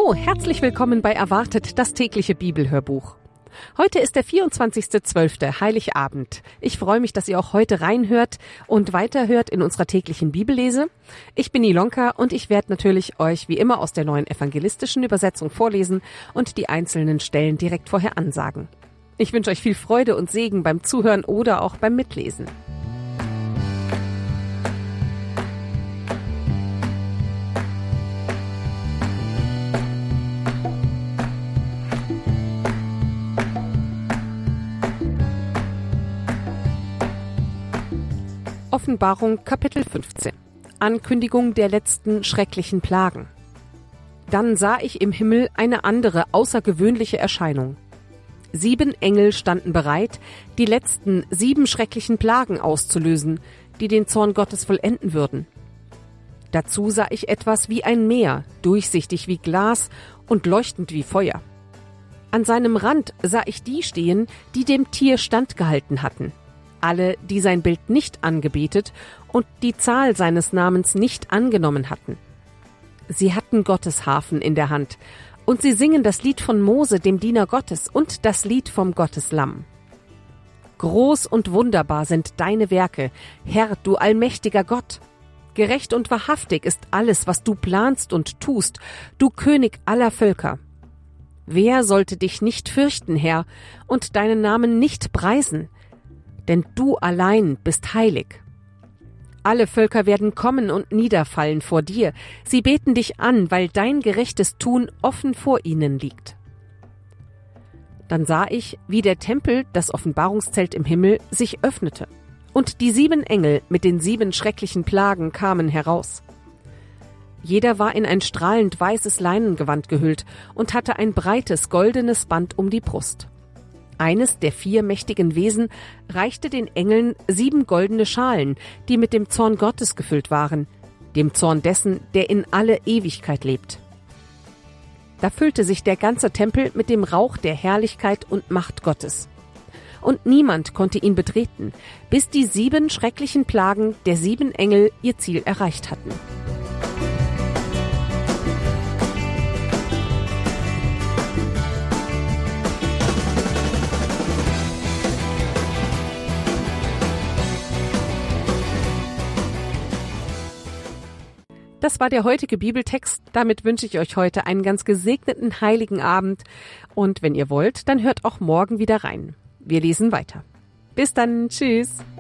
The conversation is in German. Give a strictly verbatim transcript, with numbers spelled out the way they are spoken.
Hallo, herzlich willkommen bei Erwartet, das tägliche Bibelhörbuch. Heute ist der vierundzwanzigster zwölfter Heiligabend. Ich freue mich, dass ihr auch heute reinhört und weiterhört in unserer täglichen Bibellese. Ich bin Ilonka und ich werde natürlich euch wie immer aus der neuen evangelistischen Übersetzung vorlesen und die einzelnen Stellen direkt vorher ansagen. Ich wünsche euch viel Freude und Segen beim Zuhören oder auch beim Mitlesen. Offenbarung Kapitel fünfzehn. Ankündigung der letzten schrecklichen Plagen. Dann sah ich im Himmel eine andere außergewöhnliche Erscheinung. Sieben Engel standen bereit, die letzten sieben schrecklichen Plagen auszulösen, die den Zorn Gottes vollenden würden. Dazu sah ich etwas wie ein Meer, durchsichtig wie Glas und leuchtend wie Feuer. An seinem Rand sah ich die stehen, die dem Tier standgehalten hatten. Alle, die sein Bild nicht angebetet und die Zahl seines Namens nicht angenommen hatten. Sie hatten Gottes Harfen in der Hand, und sie singen das Lied von Mose, dem Diener Gottes, und das Lied vom Gotteslamm. Groß und wunderbar sind deine Werke, Herr, du allmächtiger Gott. Gerecht und wahrhaftig ist alles, was du planst und tust, du König aller Völker. Wer sollte dich nicht fürchten, Herr, und deinen Namen nicht preisen? Denn du allein bist heilig. Alle Völker werden kommen und niederfallen vor dir. Sie beten dich an, weil dein gerechtes Tun offen vor ihnen liegt. Dann sah ich, wie der Tempel, das Offenbarungszelt im Himmel, sich öffnete. Und die sieben Engel mit den sieben schrecklichen Plagen kamen heraus. Jeder war in ein strahlend weißes Leinengewand gehüllt und hatte ein breites goldenes Band um die Brust. Eines der vier mächtigen Wesen reichte den Engeln sieben goldene Schalen, die mit dem Zorn Gottes gefüllt waren, dem Zorn dessen, der in alle Ewigkeit lebt. Da füllte sich der ganze Tempel mit dem Rauch der Herrlichkeit und Macht Gottes. Und niemand konnte ihn betreten, bis die sieben schrecklichen Plagen der sieben Engel ihr Ziel erreicht hatten. Das war der heutige Bibeltext. Damit wünsche ich euch heute einen ganz gesegneten heiligen Abend. Und wenn ihr wollt, dann hört auch morgen wieder rein. Wir lesen weiter. Bis dann. Tschüss.